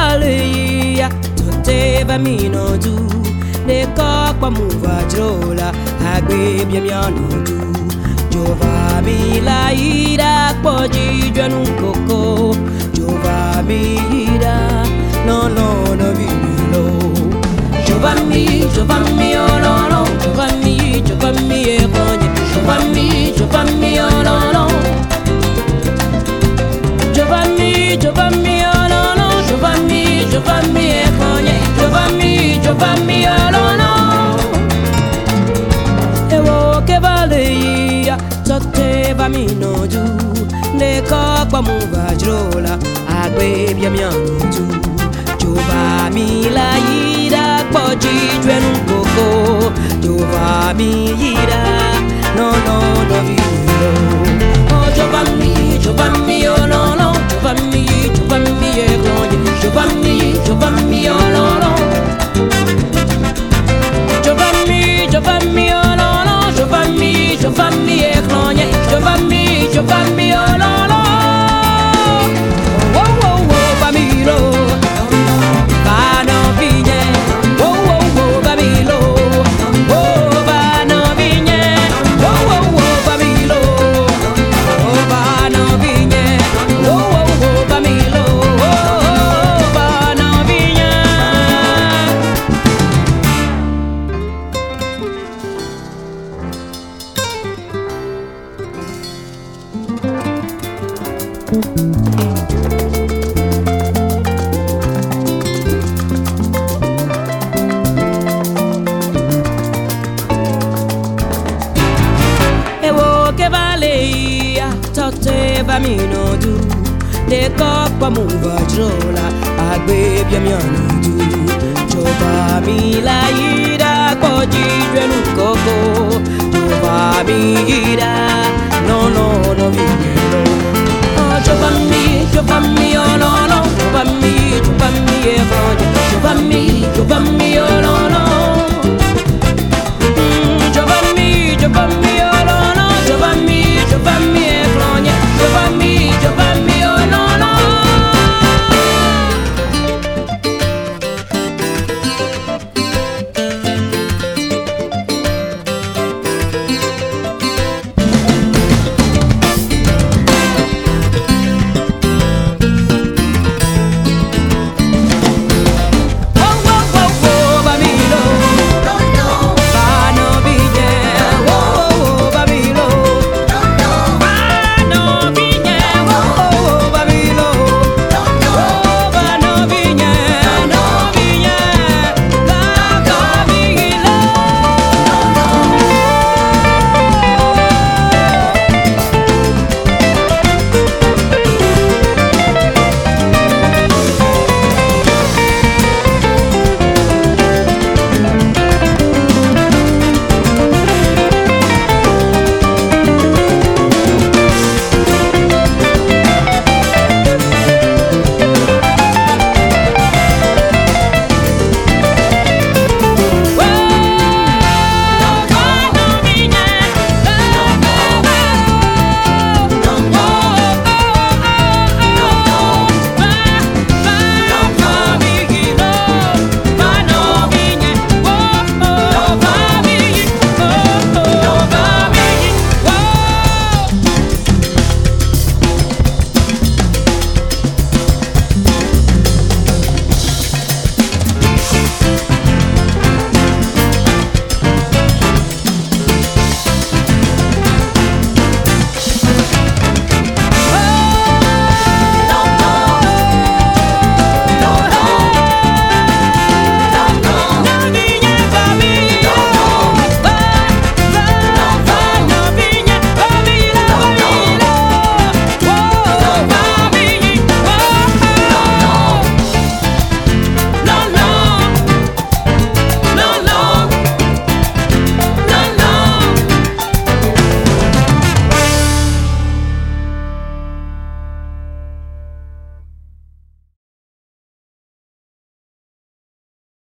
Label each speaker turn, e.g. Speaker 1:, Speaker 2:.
Speaker 1: vale tote va mino du le copa muva drola agbe biamiano du Jova mi la ira poji janu koko Jova mi ira no vino Jova mi oh no Jova mi e konye Jova mi oh no Jova mi oh no Jova mi e konye Jova mi oh no Ewo ke vale tote va mino du le copa muva drola agbe biamiano du Jova mi la ira poji jwenu koko Jova mi ira no vino Oh Jova mi oh no Jova mi e konye Jova mi oh no Jova mi oh no Jova mi e konye Jova mi oh no Oh Bamilo Bano vigne Oh Bamilo Oh Bano vigne Oh Bamilo Oh Bano vigne Oh Bamilo Oh Bano vigne Ewo che vale tote va mino du le copa muva drola agbe biamiano du Jova mi la ira poji jwenu koko Jova mi ira no vino Oh Jova mi oh no Jova mi